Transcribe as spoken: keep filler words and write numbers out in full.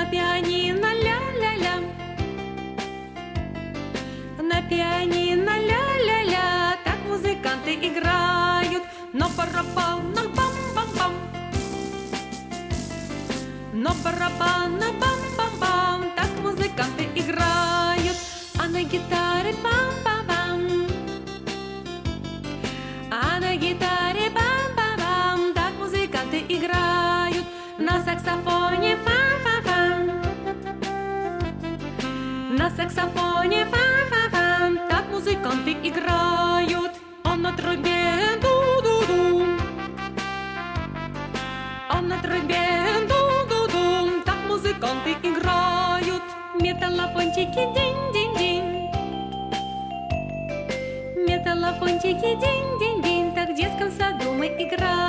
пианино ля-ля-ля, на пианино ля-ля-ля, так музыканты играют. Но барабанах бам-бам-бам, но барабанах бам-бам-бам, так музыканты играют. А на гитаре бам-бам-бам, а на гитаре бам-бам-бам, так музыканты играют. На саксофоне фа-фа-фам, на саксофоне фа-фа-фам, так музыканты играют. А на трубе ду-ду-ду, а на трубе ду-ду-ду, так музыканты играют. Металлофончики динь-динь-динь, металлофончики динь-динь-динь, так в детском саду мы играем.